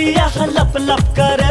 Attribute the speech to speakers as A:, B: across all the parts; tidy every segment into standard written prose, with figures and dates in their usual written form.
A: कमरिया लप लप करे,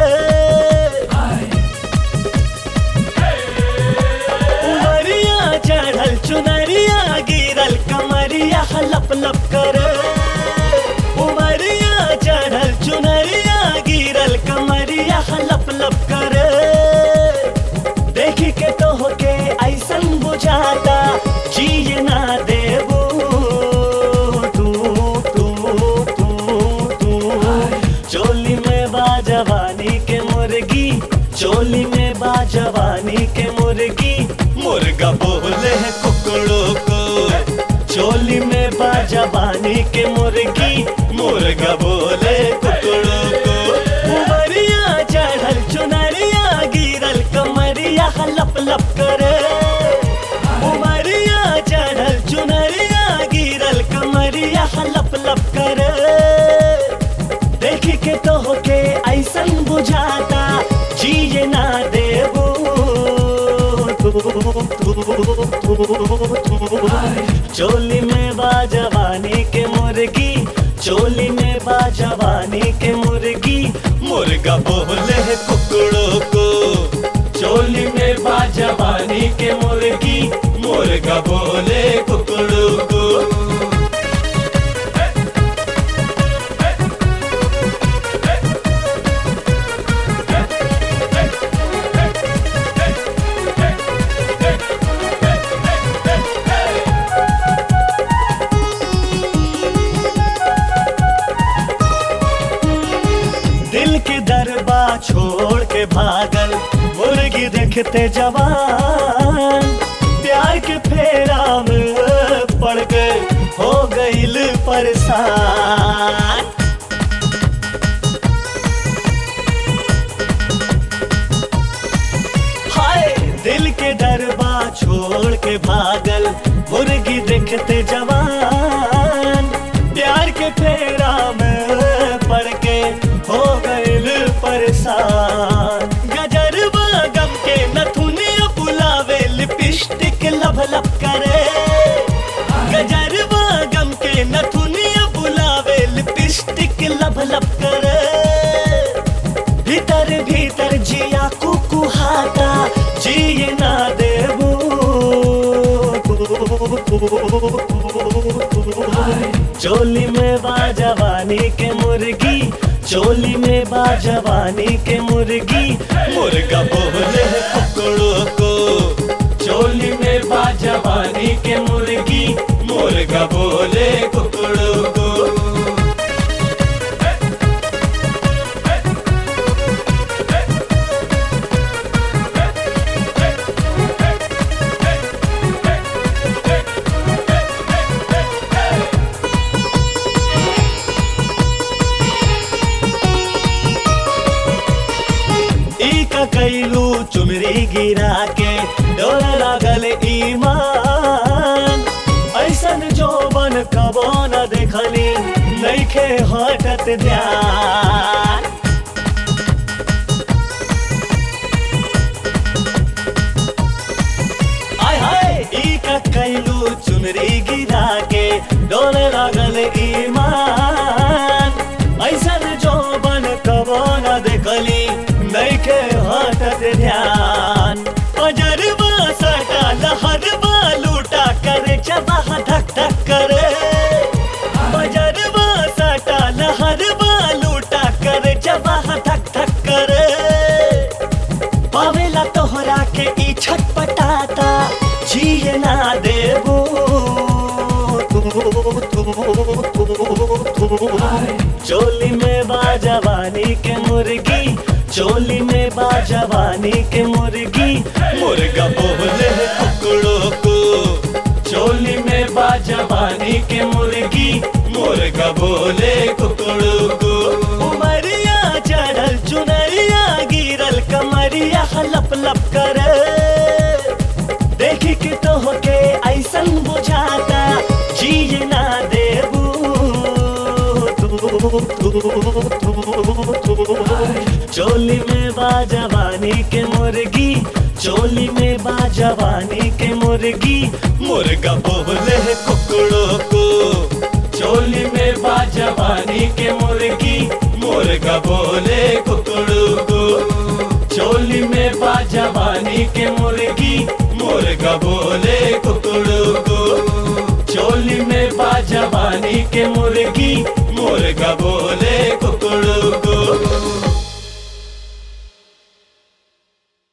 A: उमरिया चढ़ल चुनरिया गिरल कमरिया लप लप करे, उमरिया चढ़ल चुनरिया गिरल कमरिया लप लप करे। देखी के तो होके ऐसन बुझाता जिए ना देबू तू तू तू तू। चोली में बा जवानी के मुर्गी, चोली में बा जवानी के मुर्गी, मुर्गा बोले है कुकड़ों को। चोली में बा जवानी के मुर्गी, मुर्गा बोले कुकड़ों को। उमरिया चढ़ल चुनरिया गिरल कमरिया लप लप करे, उमरिया चढ़ल चुनरिया गिरल कमरिया लप लप करे। देखी के तो होके ऐसन बुझाता जिए ना देबू चोली में बा जवानी के मुर्गी, चोली में बा जवानी के मुर्गी, मुर्गा बोले है कुकड़ों को। चोली में बा जवानी के मुर्गी, मुर्गा बोले कुकड़ों को। दिल की दरबा छोड़ के भागल मुर्गी देखते जवान, प्यार के फेरा में पड़ गए हो गईल परेशान। हाय दिल के दरबा छोड़ के भागल मुर्गी देखते जवान, प्यार के फेरा में पड़ के हो गईल परेशान। गजरवा गम के नथुनिया बुलावे लिपस्टिक लब लब करे, गजरवा गम के नथुनिया बुलावे लिपस्टिक लब लब करे। भीतर भीतर जिया कुकुहाता जिए ना देबू चोली में बा जवानी के मुर्गी, चोली में बा जवानी के मुर्गी, मुर्गा बोले है कुकड़ों को। चोली में बा जवानी के मुर्गी, मुर्गा बोले कुकड़ों को। कैलू चुमरी गिरा के डोर लागल ईमान, ऐसन जोबन कबो न देखली नइखे हटत ध्यान। आय हाय ई का कैलू चुमरी गिरा के डोर लागल ईमान, ऐसन जोबन कबो न देखली नइखे हटत ध्यान। अजरबा सटा लहरबा लूटा करे चबाह धक धक करे, अजरबा सटा लहरबा लूटा करे चबाह धक धक करे। पावेला तोहरा के ई छटपटाता जिए ना देबू चोली में बा जवानी के मुर्गी, चोली में बा जवानी के मुर्गी, मुर्गा बोले है कुकड़ों को। चोली में बा जवानी के मुर्गी, मुर्गा बोले कुकड़ों को। उमरिया चढ़ल चुनरिया गिरल कमरिया लप लप करे। देखी के तो होके ऐसन बुझाता जिए ना देबू चोली में बा जवानी के मुर्गी, चोली में बा जवानी के मुर्गी, मुर्गा बोले है कुकड़ों को। चोली में बा जवानी के मुर्गी, मुर्गा बोले कुकड़ू चोली में बाजवानी के मुर्गी मुर्गा बोले कुकड़ू चोली में बाजवानी के मुर्गी मुर्गा बोले